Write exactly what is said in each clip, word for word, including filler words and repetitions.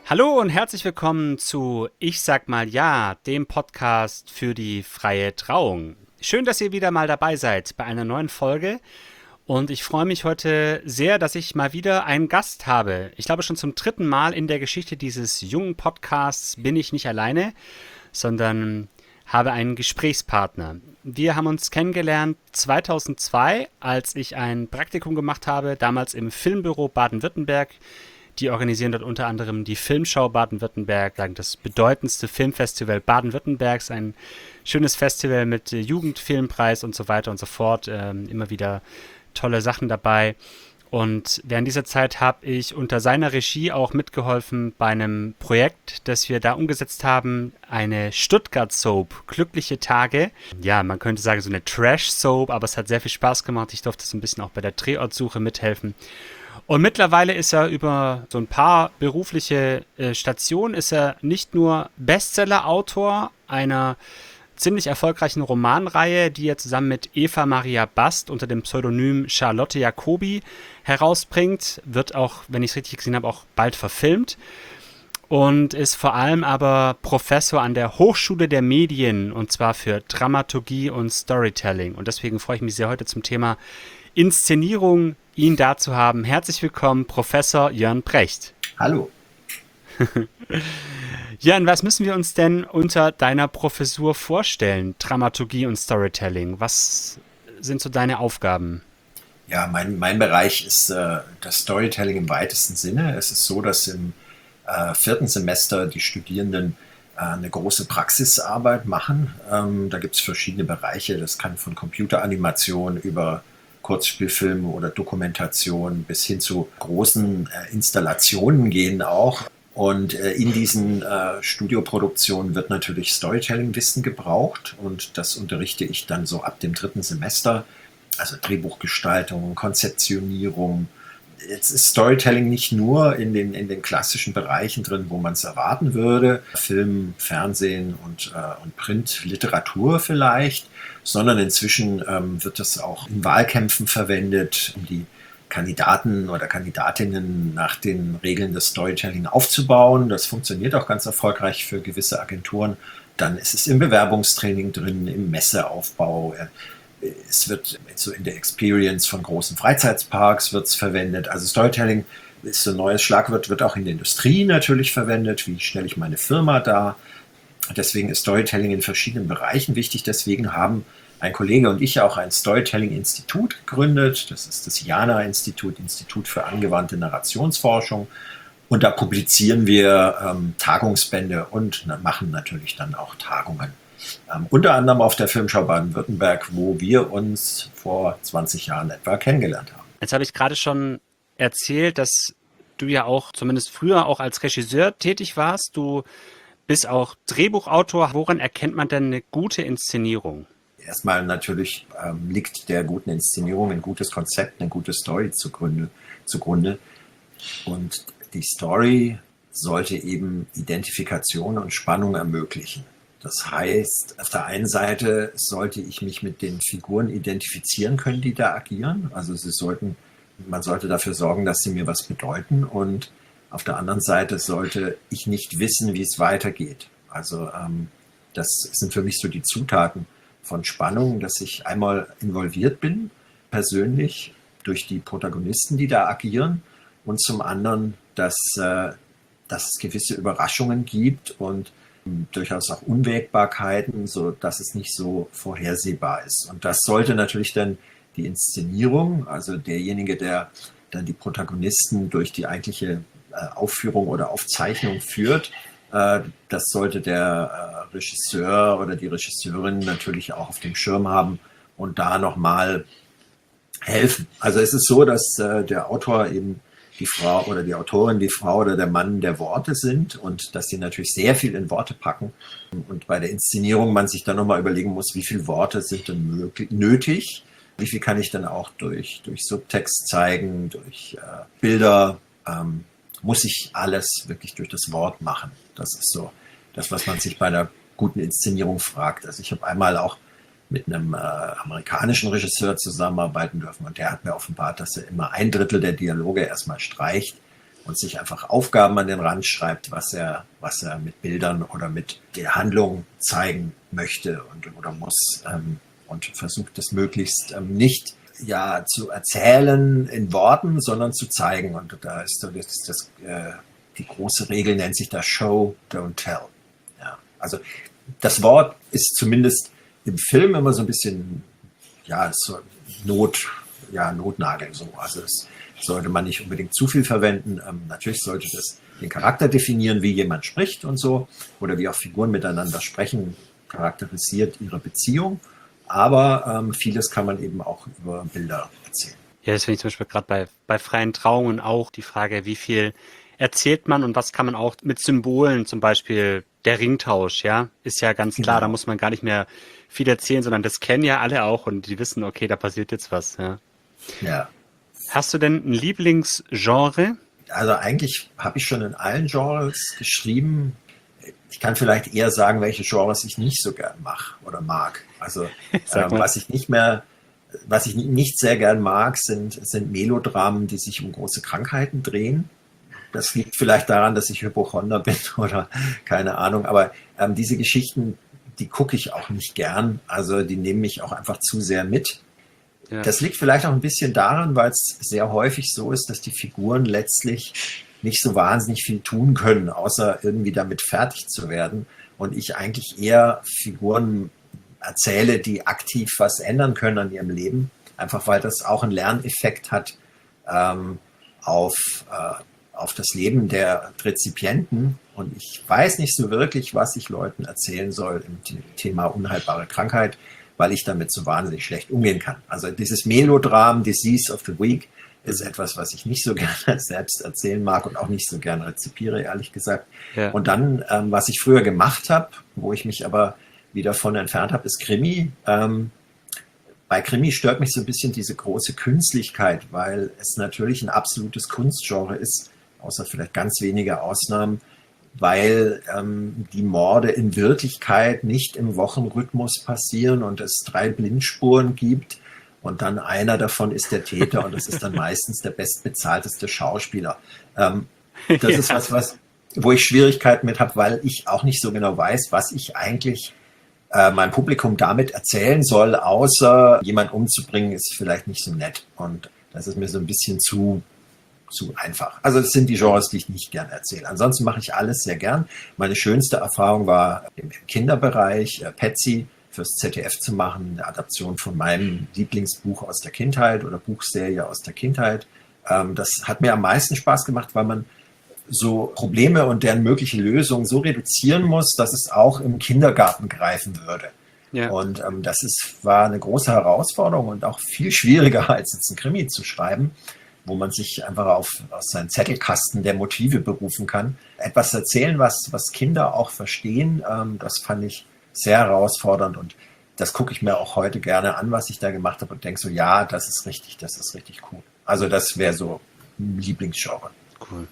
Hallo und herzlich willkommen zu Ich sag mal ja, dem Podcast für die freie Trauung. Schön, dass ihr wieder mal dabei seid bei einer neuen Folge und ich freue mich heute sehr, dass ich mal wieder einen Gast habe. Ich glaube, schon zum dritten Mal in der Geschichte dieses jungen Podcasts bin ich nicht alleine, sondern habe einen Gesprächspartner. Wir haben uns kennengelernt zweitausendzwei, als ich ein Praktikum gemacht habe, damals im Filmbüro Baden-Württemberg. Die organisieren dort unter anderem die Filmschau Baden-Württemberg, das bedeutendste Filmfestival Baden-Württembergs, ein schönes Festival mit äh, Jugendfilmpreis und so weiter und so fort. Ähm, immer wieder tolle Sachen dabei. Und während dieser Zeit habe ich unter seiner Regie auch mitgeholfen bei einem Projekt, das wir da umgesetzt haben, eine Stuttgart-Soap, Glückliche Tage. Ja, man könnte sagen so eine Trash-Soap, aber es hat sehr viel Spaß gemacht. Ich durfte so ein bisschen auch bei der Drehortsuche mithelfen. Und mittlerweile ist er über so ein paar berufliche äh, Stationen, ist er nicht nur Bestseller-Autor einer ziemlich erfolgreichen Romanreihe, die er zusammen mit Eva Maria Bast unter dem Pseudonym Charlotte Jacobi herausbringt, wird auch, wenn ich es richtig gesehen habe, auch bald verfilmt und ist vor allem aber Professor an der Hochschule der Medien und zwar für Dramaturgie und Storytelling. Und deswegen freue ich mich sehr heute zum Thema Inszenierung, ihn da zu haben. Herzlich willkommen, Professor Jörn Precht. Hallo. Jörn, was müssen wir uns denn unter deiner Professur vorstellen? Dramaturgie und Storytelling. Was sind so deine Aufgaben? Ja, mein, mein Bereich ist äh, das Storytelling im weitesten Sinne. Es ist so, dass im äh, vierten Semester die Studierenden äh, eine große Praxisarbeit machen. Ähm, da gibt es verschiedene Bereiche. Das kann von Computeranimation über Kurzspielfilme oder Dokumentation bis hin zu großen äh, Installationen gehen auch. Und äh, in diesen äh, Studioproduktionen wird natürlich Storytelling-Wissen gebraucht und das unterrichte ich dann so ab dem dritten Semester. Also Drehbuchgestaltung, Konzeptionierung. Jetzt ist Storytelling nicht nur in den, in den klassischen Bereichen drin, wo man es erwarten würde, Film, Fernsehen und, äh, und Print, Literatur vielleicht, sondern inzwischen ähm, wird das auch in Wahlkämpfen verwendet, um die Kandidaten oder Kandidatinnen nach den Regeln des Storytelling aufzubauen. Das funktioniert auch ganz erfolgreich für gewisse Agenturen. Dann ist es im Bewerbungstraining drin, im Messeaufbau. Es wird so in der Experience von großen Freizeitparks wird's verwendet. Also Storytelling ist so ein neues Schlagwort, wird auch in der Industrie natürlich verwendet. Wie stelle ich meine Firma dar? Deswegen ist Storytelling in verschiedenen Bereichen wichtig. Deswegen haben ein Kollege und ich auch ein Storytelling-Institut gegründet. Das ist das Jana-Institut, Institut für angewandte Narrationsforschung. Und da publizieren wir ähm, Tagungsbände und na, machen natürlich dann auch Tagungen. Ähm, unter anderem auf der Filmschau Baden-Württemberg, wo wir uns vor zwanzig Jahren etwa kennengelernt haben. Jetzt habe ich gerade schon erzählt, dass du ja auch zumindest früher auch als Regisseur tätig warst. Du bist auch Drehbuchautor. Woran erkennt man denn eine gute Inszenierung? Erstmal natürlich ähm, liegt der guten Inszenierung ein gutes Konzept, eine gute Story zugrunde, zugrunde. Und die Story sollte eben Identifikation und Spannung ermöglichen. Das heißt, auf der einen Seite sollte ich mich mit den Figuren identifizieren können, die da agieren. Also sie sollten, man sollte dafür sorgen, dass sie mir was bedeuten. Und auf der anderen Seite sollte ich nicht wissen, wie es weitergeht. Also ähm, das sind für mich so die Zutaten von Spannung, dass ich einmal involviert bin, persönlich, durch die Protagonisten, die da agieren. Und zum anderen, dass, äh, dass es gewisse Überraschungen gibt und durchaus auch Unwägbarkeiten, so dass es nicht so vorhersehbar ist. Und das sollte natürlich dann die Inszenierung, also derjenige, der dann die Protagonisten durch die eigentliche äh, Aufführung oder Aufzeichnung führt, äh, das sollte der äh, Regisseur oder die Regisseurin natürlich auch auf dem Schirm haben und da nochmal helfen. Also es ist so, dass äh, der Autor eben die Frau oder die Autorin, die Frau oder der Mann der Worte sind und dass sie natürlich sehr viel in Worte packen und bei der Inszenierung man sich dann nochmal überlegen muss, wie viele Worte sind denn möglich, nötig, wie viel kann ich dann auch durch, durch Subtext zeigen, durch äh, Bilder, ähm, muss ich alles wirklich durch das Wort machen. Das ist so das, was man sich bei einer guten Inszenierung fragt. Also ich habe einmal auch mit einem äh, amerikanischen Regisseur zusammenarbeiten dürfen und der hat mir offenbart, dass er immer ein Drittel der Dialoge erstmal streicht, und sich einfach Aufgaben an den Rand schreibt, was er, was er mit Bildern oder mit der Handlung zeigen möchte und, oder muss, ähm, und versucht es möglichst ähm, nicht ja, zu erzählen in Worten, sondern zu zeigen. Und da ist so das, das, äh, die große Regel nennt sich da Show, Don't Tell. Ja, also das Wort ist zumindest im Film immer so ein bisschen, ja, so Not, ja, Notnagel so. Also es sollte man nicht unbedingt zu viel verwenden. Ähm, natürlich sollte das den Charakter definieren, wie jemand spricht und so, oder wie auch Figuren miteinander sprechen, charakterisiert ihre Beziehung. Aber ähm, vieles kann man eben auch über Bilder erzählen. Ja, das finde ich zum Beispiel gerade bei, bei freien Trauungen auch die Frage, wie viel erzählt man und was kann man auch mit Symbolen, zum Beispiel der Ringtausch, ja, ist ja ganz klar, Genau. Da muss man gar nicht mehr viel erzählen, sondern das kennen ja alle auch und die wissen, okay, da passiert jetzt was, ja. Ja. Hast du denn ein Lieblingsgenre? Also eigentlich habe ich schon in allen Genres geschrieben. Ich kann vielleicht eher sagen, welche Genres ich nicht so gern mache oder mag. Also ähm, was ich nicht mehr, was ich nicht sehr gern mag, sind, sind Melodramen, die sich um große Krankheiten drehen. Das liegt vielleicht daran, dass ich Hypochonder bin oder keine Ahnung. Aber ähm, diese Geschichten, die gucke ich auch nicht gern. Also die nehmen mich auch einfach zu sehr mit. Ja. Das liegt vielleicht auch ein bisschen daran, weil es sehr häufig so ist, dass die Figuren letztlich nicht so wahnsinnig viel tun können, außer irgendwie damit fertig zu werden. Und ich eigentlich eher Figuren erzähle, die aktiv was ändern können an ihrem Leben. Einfach weil das auch einen Lerneffekt hat ähm, auf, äh, auf das Leben der Rezipienten. Und ich weiß nicht so wirklich, was ich Leuten erzählen soll im Thema unheilbare Krankheit, weil ich damit so wahnsinnig schlecht umgehen kann. Also dieses Melodram, Disease of the Week, ist etwas, was ich nicht so gerne selbst erzählen mag und auch nicht so gerne rezipiere, ehrlich gesagt. Ja. Und dann, ähm, was ich früher gemacht habe, wo ich mich aber wieder von entfernt habe, ist Krimi. Ähm, bei Krimi stört mich so ein bisschen diese große Künstlichkeit, weil es natürlich ein absolutes Kunstgenre ist, außer vielleicht ganz wenige Ausnahmen, weil ähm, die Morde in Wirklichkeit nicht im Wochenrhythmus passieren und es drei Blindspuren gibt und dann einer davon ist der Täter und das ist dann meistens der bestbezahlteste Schauspieler. Ähm, das ja. ist was, was, wo ich Schwierigkeiten mit habe, weil ich auch nicht so genau weiß, was ich eigentlich äh, meinem Publikum damit erzählen soll, außer jemand umzubringen ist vielleicht nicht so nett. Und das ist mir so ein bisschen zu zu einfach. Also das sind die Genres, die ich nicht gern erzähle. Ansonsten mache ich alles sehr gern. Meine schönste Erfahrung war im Kinderbereich, äh, Patsy fürs Z D F zu machen, eine Adaption von meinem Lieblingsbuch aus der Kindheit oder Buchserie aus der Kindheit. Ähm, das hat mir am meisten Spaß gemacht, weil man so Probleme und deren mögliche Lösungen so reduzieren muss, dass es auch im Kindergarten greifen würde. Ja. Und ähm, das ist, war eine große Herausforderung und auch viel schwieriger, als jetzt ein Krimi zu schreiben, wo man sich einfach auf, aus seinen Zettelkasten der Motive berufen kann. Etwas erzählen, was, was Kinder auch verstehen, ähm, das fand ich sehr herausfordernd und das gucke ich mir auch heute gerne an, was ich da gemacht habe und denke so, ja, das ist richtig, das ist richtig cool. Also das wäre so ein Lieblingsgenre. Cool.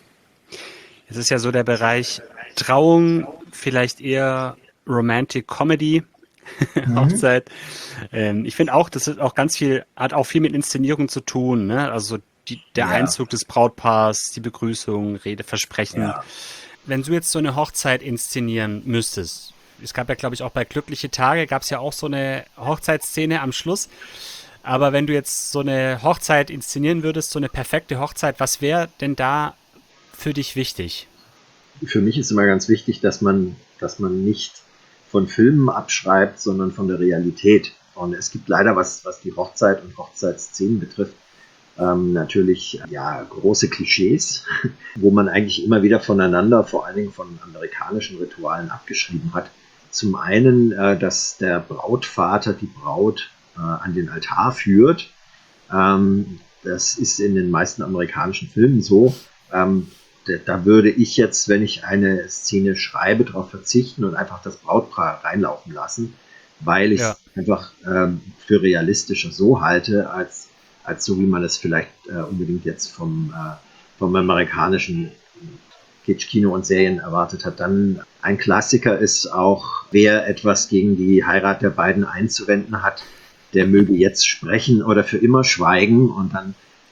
Es ist ja so der Bereich Trauung, vielleicht eher Romantic Comedy, mhm. Hochzeit. Ähm, ich finde auch, das ist auch ganz viel, hat auch viel mit Inszenierung zu tun, ne? Also Die, der ja. Einzug des Brautpaars, die Begrüßung, Rede, Versprechen. Ja. Wenn du jetzt so eine Hochzeit inszenieren müsstest, es gab ja, glaube ich, auch bei Glückliche Tage, gab es ja auch so eine Hochzeitsszene am Schluss. Aber wenn du jetzt so eine Hochzeit inszenieren würdest, so eine perfekte Hochzeit, was wäre denn da für dich wichtig? Für mich ist immer ganz wichtig, dass man, dass man nicht von Filmen abschreibt, sondern von der Realität. Und es gibt leider, was, was die Hochzeit und Hochzeitsszenen betrifft, Ähm, natürlich ja große Klischees, wo man eigentlich immer wieder voneinander, vor allen Dingen von amerikanischen Ritualen abgeschrieben hat. Zum einen, äh, dass der Brautvater die Braut äh, an den Altar führt. Ähm, das ist in den meisten amerikanischen Filmen so. Ähm, da, da würde ich jetzt, wenn ich eine Szene schreibe, darauf verzichten und einfach das Brautpaar reinlaufen lassen, weil ich es ja. einfach ähm, für realistischer so halte, als als so wie man es vielleicht äh, unbedingt jetzt vom, äh, vom amerikanischen Kitsch-Kino und Serien erwartet hat. Dann ein Klassiker ist auch, wer etwas gegen die Heirat der beiden einzuwenden hat, der möge jetzt sprechen oder für immer schweigen. Und dann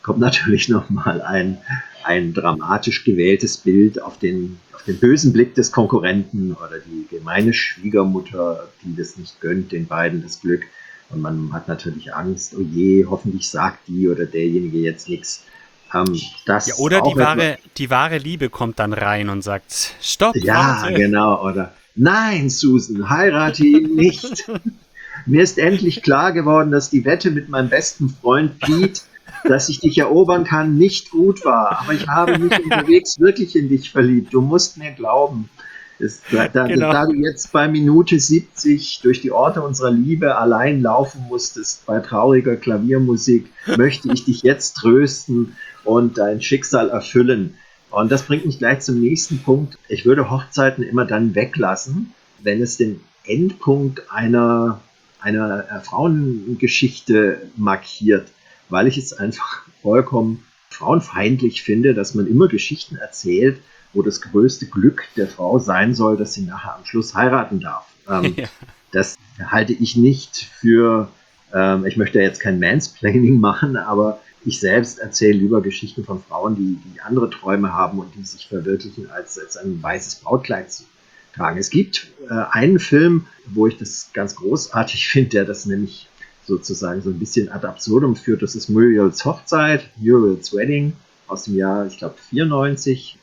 kommt natürlich nochmal ein, ein dramatisch gewähltes Bild auf den, auf den bösen Blick des Konkurrenten oder die gemeine Schwiegermutter, die das nicht gönnt, den beiden das Glück. Und man hat natürlich Angst, oh je, hoffentlich sagt die oder derjenige jetzt nichts. Ähm, das ja, oder die auch wahre, die wahre Liebe kommt dann rein und sagt, stopp, Ja, warte. genau. Oder nein, Susan, heirate ihn nicht. Mir ist endlich klar geworden, dass die Wette mit meinem besten Freund Pete, dass ich dich erobern kann, nicht gut war. Aber ich habe mich unterwegs wirklich in dich verliebt. Du musst mir glauben. Es, da, da, Genau. da du jetzt bei Minute siebzig durch die Orte unserer Liebe allein laufen musstest, bei trauriger Klaviermusik, möchte ich dich jetzt trösten und dein Schicksal erfüllen. Und das bringt mich gleich zum nächsten Punkt. Ich würde Hochzeiten immer dann weglassen, wenn es den Endpunkt einer, einer Frauengeschichte markiert, weil ich es einfach vollkommen frauenfeindlich finde, dass man immer Geschichten erzählt, wo das größte Glück der Frau sein soll, dass sie nachher am Schluss heiraten darf. Ähm, ja. Das halte ich nicht für, ähm, ich möchte jetzt kein Mansplaining machen, aber ich selbst erzähle lieber Geschichten von Frauen, die, die andere Träume haben und die sich verwirklichen, als, als ein weißes Brautkleid zu tragen. Es gibt äh, einen Film, wo ich das ganz großartig finde, der das nämlich sozusagen so ein bisschen ad absurdum führt. Das ist Muriels Hochzeit, Muriel's Wedding aus dem Jahr, ich glaube, vierundneunzig.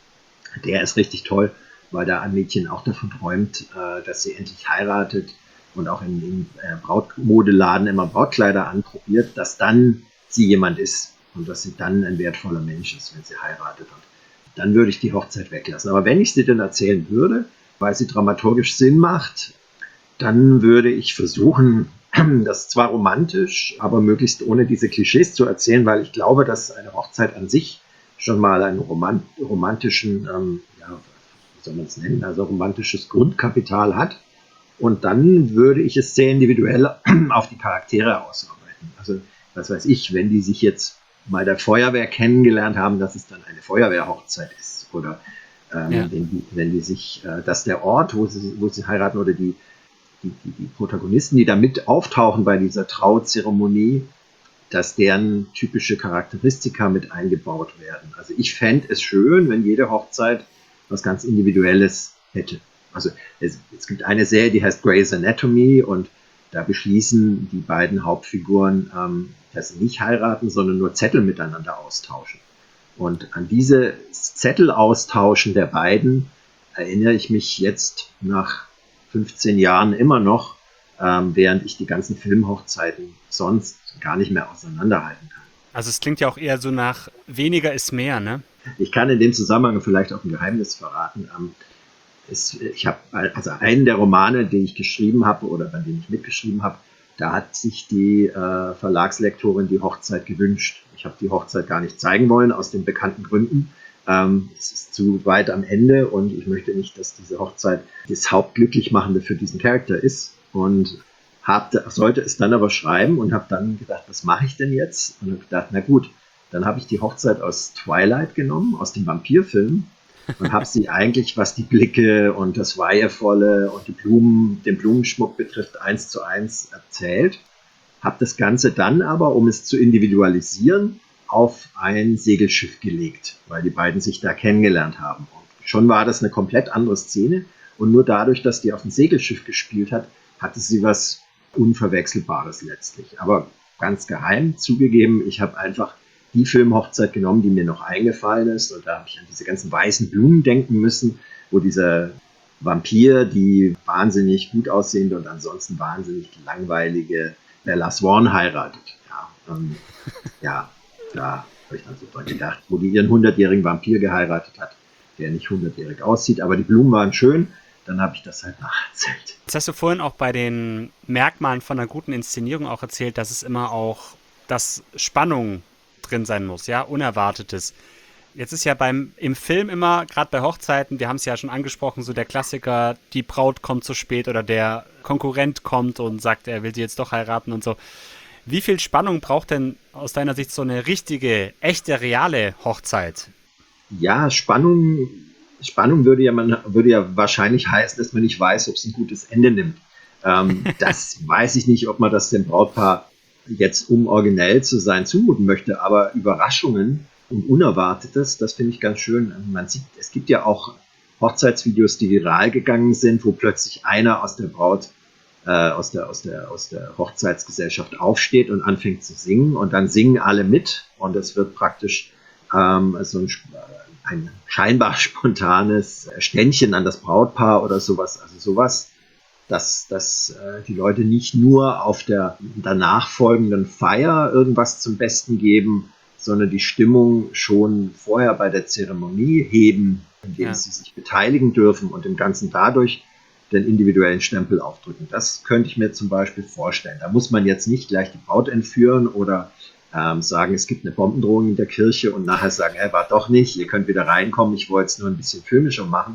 Der ist richtig toll, weil da ein Mädchen auch davon träumt, äh, dass sie endlich heiratet und auch in, in äh, Brautmodeladen immer Brautkleider anprobiert, dass dann sie jemand ist und dass sie dann ein wertvoller Mensch ist, wenn sie heiratet. Und dann würde ich die Hochzeit weglassen. Aber wenn ich sie denn erzählen würde, weil sie dramaturgisch Sinn macht, dann würde ich versuchen, das zwar romantisch, aber möglichst ohne diese Klischees zu erzählen, weil ich glaube, dass eine Hochzeit an sich schon mal einen romant- romantischen, ähm, ja, wie soll man es nennen, also romantisches Grundkapital hat. Und dann würde ich es sehr individuell auf die Charaktere ausarbeiten. Also, was weiß ich, wenn die sich jetzt bei der Feuerwehr kennengelernt haben, dass es dann eine Feuerwehrhochzeit ist. Oder ähm, ja. wenn, die, wenn die sich, äh, dass der Ort, wo sie, wo sie heiraten, oder die, die, die, die Protagonisten, die da mit auftauchen bei dieser Trauzeremonie, dass deren typische Charakteristika mit eingebaut werden. Also ich fände es schön, wenn jede Hochzeit was ganz Individuelles hätte. Also es, es gibt eine Serie, die heißt Grey's Anatomy und da beschließen die beiden Hauptfiguren, ähm, dass sie nicht heiraten, sondern nur Zettel miteinander austauschen. Und an diese Zettelaustauschen der beiden erinnere ich mich jetzt nach fünfzehn Jahren immer noch, ähm, während ich die ganzen Filmhochzeiten sonst gar nicht mehr auseinanderhalten kann. Also es klingt ja auch eher so nach weniger ist mehr, ne? Ich kann in dem Zusammenhang vielleicht auch ein Geheimnis verraten. Ähm, es, ich habe also einen der Romane, den ich geschrieben habe oder bei dem ich mitgeschrieben habe, da hat sich die äh, Verlagslektorin die Hochzeit gewünscht. Ich habe die Hochzeit gar nicht zeigen wollen, aus den bekannten Gründen. Ähm, es ist zu weit am Ende und ich möchte nicht, dass diese Hochzeit das Hauptglücklichmachende für diesen Charakter ist. Und hab, sollte es dann aber schreiben und habe dann gedacht, was mache ich denn jetzt? Und habe gedacht, na gut, dann habe ich die Hochzeit aus Twilight genommen, aus dem Vampirfilm und habe sie eigentlich, was die Blicke und das Weihevolle und die Blumen, den Blumenschmuck betrifft, eins zu eins erzählt. Habe das Ganze dann aber, um es zu individualisieren, auf ein Segelschiff gelegt, weil die beiden sich da kennengelernt haben. Und schon war das eine komplett andere Szene und nur dadurch, dass die auf dem Segelschiff gespielt hat, hatte sie was Unverwechselbares letztlich. Aber ganz geheim zugegeben, ich habe einfach die Filmhochzeit genommen, die mir noch eingefallen ist. Und da habe ich an diese ganzen weißen Blumen denken müssen, wo dieser Vampir, die wahnsinnig gut aussehende und ansonsten wahnsinnig langweilige Bella Swan heiratet. Ja, ähm, ja da habe ich dann so dran gedacht, wo die ihren hundertjährigen Vampir geheiratet hat, der nicht hundertjährig aussieht. Aber die Blumen waren schön. Dann habe ich das halt nacherzählt. Jetzt hast du vorhin auch bei den Merkmalen von einer guten Inszenierung auch erzählt, dass es immer auch, dass Spannung drin sein muss, ja, Unerwartetes. Jetzt ist ja beim im Film immer, gerade bei Hochzeiten, wir haben es ja schon angesprochen, so der Klassiker, die Braut kommt zu spät oder der Konkurrent kommt und sagt, er will sie jetzt doch heiraten und so. Wie viel Spannung braucht denn aus deiner Sicht so eine richtige, echte, reale Hochzeit? Ja, Spannung... Spannung würde ja, man, würde ja wahrscheinlich heißen, dass man nicht weiß, ob es ein gutes Ende nimmt. Ähm, das weiß ich nicht, ob man das dem Brautpaar jetzt um originell zu sein zumuten möchte, aber Überraschungen und Unerwartetes, das finde ich ganz schön. Man sieht, es gibt ja auch Hochzeitsvideos, die viral gegangen sind, wo plötzlich einer aus der Braut, äh, aus der, aus der, aus der Hochzeitsgesellschaft aufsteht und anfängt zu singen und dann singen alle mit und es wird praktisch ähm, so ein, ein scheinbar spontanes Ständchen an das Brautpaar oder sowas, also sowas, dass, dass äh, die Leute nicht nur auf der danach folgenden Feier irgendwas zum Besten geben, sondern die Stimmung schon vorher bei der Zeremonie heben, indem ja. sie sich beteiligen dürfen und dem Ganzen dadurch den individuellen Stempel aufdrücken. Das könnte ich mir zum Beispiel vorstellen. Da muss man jetzt nicht gleich die Braut entführen oder ähm, sagen, es gibt eine Bombendrohung in der Kirche und nachher sagen, er war doch nicht, ihr könnt wieder reinkommen, ich wollte es nur ein bisschen filmischer machen.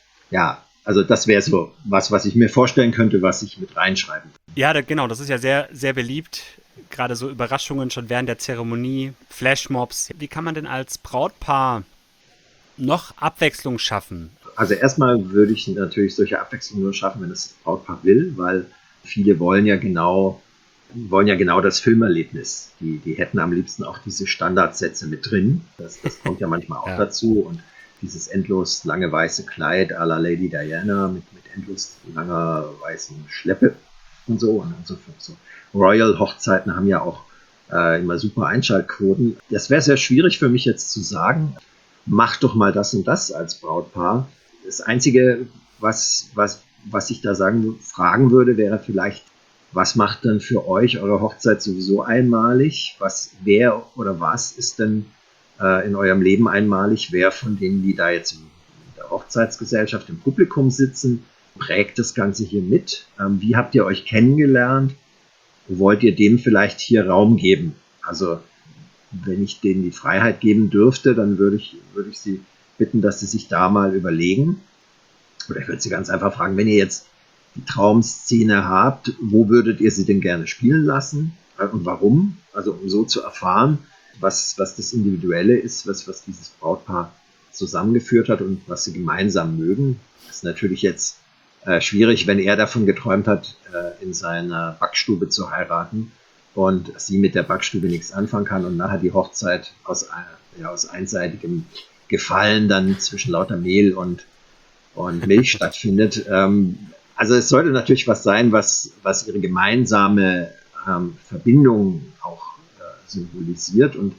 Ja, also das wäre so was, was ich mir vorstellen könnte, was ich mit reinschreiben könnte. Ja, da, genau, das ist ja sehr, sehr beliebt. Gerade so Überraschungen schon während der Zeremonie, Flashmobs. Wie kann man denn als Brautpaar noch Abwechslung schaffen? Also erstmal würde ich natürlich solche Abwechslung nur schaffen, wenn es das Brautpaar will, weil viele wollen ja genau, wollen ja genau das Filmerlebnis. Die, die hätten am liebsten auch diese Standardsätze mit drin. Das, das kommt ja manchmal auch ja. dazu. Und dieses endlos lange weiße Kleid à la Lady Diana mit, mit endlos langer weißen Schleppe und so. Und so, so. Royal-Hochzeiten haben ja auch äh, immer super Einschaltquoten. Das wäre sehr schwierig für mich jetzt zu sagen, mach doch mal das und das als Brautpaar. Das Einzige, was, was, was ich da sagen, fragen würde, wäre vielleicht, was macht dann für euch eure Hochzeit sowieso einmalig? Was, wer oder was ist denn äh, in eurem Leben einmalig? Wer von denen, die da jetzt in der Hochzeitsgesellschaft im Publikum sitzen, prägt das Ganze hier mit? Ähm, wie habt ihr euch kennengelernt? Wollt ihr dem vielleicht hier Raum geben? Also wenn ich denen die Freiheit geben dürfte, dann würde ich, würde ich sie bitten, dass sie sich da mal überlegen. Oder ich würde sie ganz einfach fragen, wenn ihr jetzt die Traumszene habt, wo würdet ihr sie denn gerne spielen lassen und warum? Also um so zu erfahren, was, was das Individuelle ist, was, was dieses Brautpaar zusammengeführt hat und was sie gemeinsam mögen. Das ist natürlich jetzt äh, schwierig, wenn er davon geträumt hat, äh, in seiner Backstube zu heiraten und sie mit der Backstube nichts anfangen kann und nachher die Hochzeit aus, äh, ja, aus einseitigem Gefallen dann zwischen lauter Mehl und, und Milch stattfindet. Ähm, also es sollte natürlich was sein, was, was ihre gemeinsame ähm, Verbindung auch äh, symbolisiert und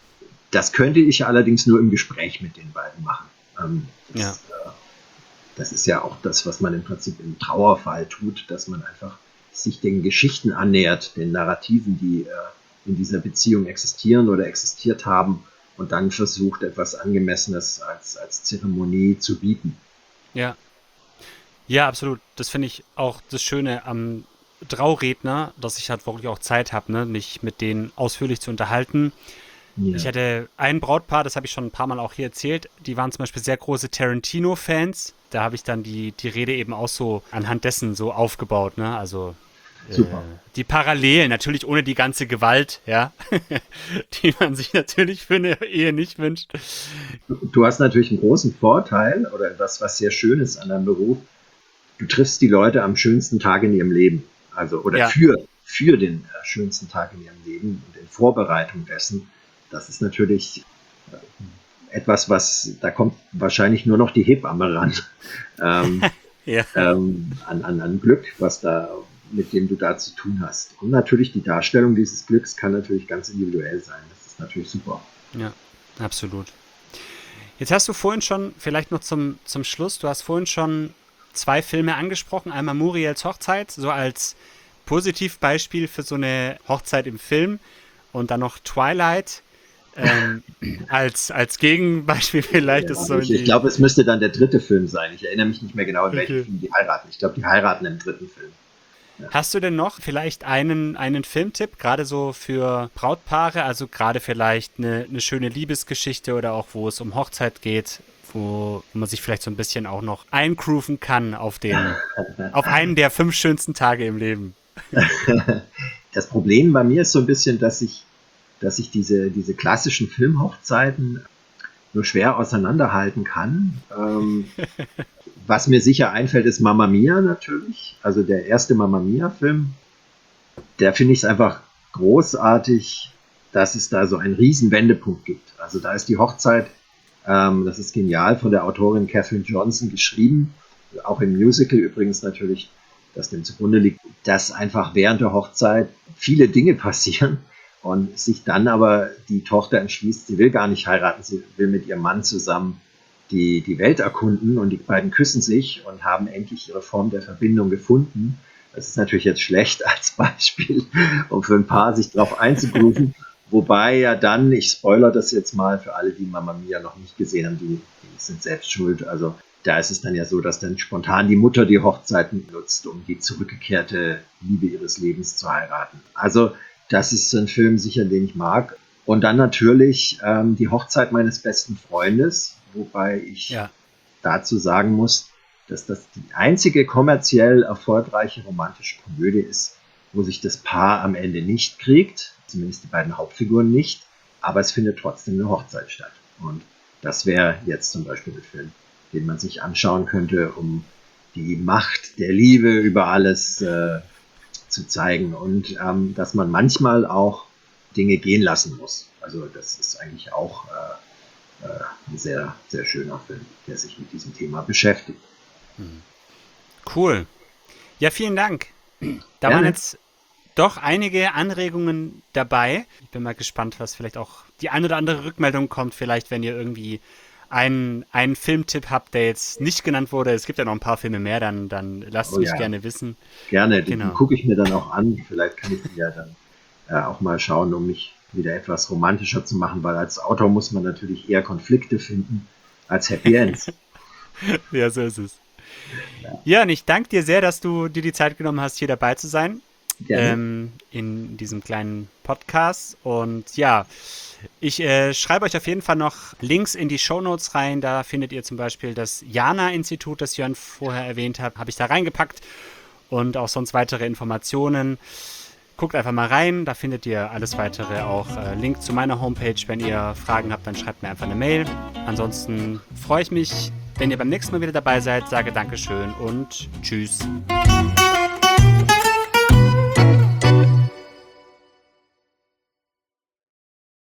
das könnte ich allerdings nur im Gespräch mit den beiden machen. Ähm, das, ja. äh, das ist ja auch das, was man im Prinzip im Trauerfall tut, dass man einfach sich den Geschichten annähert, den Narrativen, die äh, in dieser Beziehung existieren oder existiert haben und dann versucht, etwas Angemessenes als, als Zeremonie zu bieten. Ja. Ja, absolut. Das finde ich auch das Schöne am Trauredner, dass ich halt wirklich auch Zeit habe, ne, mich mit denen ausführlich zu unterhalten. Ja. Ich hatte ein Brautpaar, das habe ich schon ein paar Mal auch hier erzählt, die waren zum Beispiel sehr große Tarantino-Fans. Da habe ich dann die, die Rede eben auch so anhand dessen so aufgebaut, ne? Also super. Äh, die Parallelen, natürlich ohne die ganze Gewalt, ja, die man sich natürlich für eine Ehe nicht wünscht. Du, du hast natürlich einen großen Vorteil oder das, was sehr schön ist an deinem Beruf. Du triffst die Leute am schönsten Tag in ihrem Leben. Also, oder ja. für, für den äh, schönsten Tag in ihrem Leben und in Vorbereitung dessen. Das ist natürlich äh, etwas, was, da kommt wahrscheinlich nur noch die Hebamme ran. ähm, ja. ähm, an, an, an Glück, was da, mit dem du da zu tun hast. Und natürlich die Darstellung dieses Glücks kann natürlich ganz individuell sein. Das ist natürlich super. Ja, absolut. Jetzt hast du vorhin schon, vielleicht noch zum, zum Schluss, du hast vorhin schon zwei Filme angesprochen. Einmal Muriels Hochzeit, so als Positivbeispiel für so eine Hochzeit im Film. Und dann noch Twilight ähm, als, als Gegenbeispiel vielleicht. Ja, ist so ich ich glaube, es müsste dann der dritte Film sein. Ich erinnere mich nicht mehr genau, in okay. welchem Film die heiraten. Ich glaube, die heiraten im dritten Film. Ja. Hast du denn noch vielleicht einen, einen Filmtipp, gerade so für Brautpaare, also gerade vielleicht eine, eine schöne Liebesgeschichte oder auch wo es um Hochzeit geht, wo man sich vielleicht so ein bisschen auch noch eingrooven kann auf den, auf einen der fünf schönsten Tage im Leben? Das Problem bei mir ist so ein bisschen, dass ich, dass ich diese, diese klassischen Filmhochzeiten nur schwer auseinanderhalten kann. Ähm, was mir sicher einfällt, ist Mamma Mia natürlich. Also der erste Mamma Mia-Film. Der finde ich es einfach großartig, dass es da so einen riesen Wendepunkt gibt. Also da ist die Hochzeit, ähm, das ist genial, von der Autorin Katherine Johnson geschrieben, auch im Musical übrigens natürlich, das dem zugrunde liegt, dass einfach während der Hochzeit viele Dinge passieren und sich dann aber die Tochter entschließt, sie will gar nicht heiraten, sie will mit ihrem Mann zusammen die, die Welt erkunden und die beiden küssen sich und haben endlich ihre Form der Verbindung gefunden. Das ist natürlich jetzt schlecht als Beispiel, um für ein Paar sich darauf einzugrooven. Wobei ja dann, ich spoilere das jetzt mal für alle, die Mamma Mia noch nicht gesehen haben, die, die sind selbst schuld. Also da ist es dann ja so, dass dann spontan die Mutter die Hochzeiten nutzt, um die zurückgekehrte Liebe ihres Lebens zu heiraten. Also das ist ein Film sicher, den ich mag. Und dann natürlich ähm, die Hochzeit meines besten Freundes, wobei ich ja. dazu sagen muss, dass das die einzige kommerziell erfolgreiche romantische Komödie ist, wo sich das Paar am Ende nicht kriegt, zumindest die beiden Hauptfiguren nicht, aber es findet trotzdem eine Hochzeit statt. Und das wäre jetzt zum Beispiel ein Film, den man sich anschauen könnte, um die Macht der Liebe über alles äh, zu zeigen und ähm, dass man manchmal auch Dinge gehen lassen muss. Also das ist eigentlich auch äh, äh, ein sehr, sehr schöner Film, der sich mit diesem Thema beschäftigt. Cool. Ja, vielen Dank. Da Gerne. waren jetzt doch einige Anregungen dabei. Ich bin mal gespannt, was vielleicht auch die ein oder andere Rückmeldung kommt, vielleicht wenn ihr irgendwie einen, einen Filmtipp habt, der jetzt nicht genannt wurde. Es gibt ja noch ein paar Filme mehr, dann, dann lasst es Oh, mich ja. gerne wissen. Gerne, die, Genau. die gucke ich mir dann auch an. Vielleicht kann ich die ja dann äh, auch mal schauen, um mich wieder etwas romantischer zu machen, weil als Autor muss man natürlich eher Konflikte finden als Happy Ends. Ja, so ist es. Ja, und ich danke dir sehr, dass du dir die Zeit genommen hast, hier dabei zu sein. Ähm, in diesem kleinen Podcast. Und ja, ich äh, schreibe euch auf jeden Fall noch Links in die Shownotes rein. Da findet ihr zum Beispiel das Jana-Institut, das Jörn vorher erwähnt hat, habe ich da reingepackt. Und auch sonst weitere Informationen. Guckt einfach mal rein, da findet ihr alles weitere, auch äh, Link zu meiner Homepage. Wenn ihr Fragen habt, dann schreibt mir einfach eine Mail. Ansonsten freue ich mich, wenn ihr beim nächsten Mal wieder dabei seid. Sage Dankeschön und Tschüss.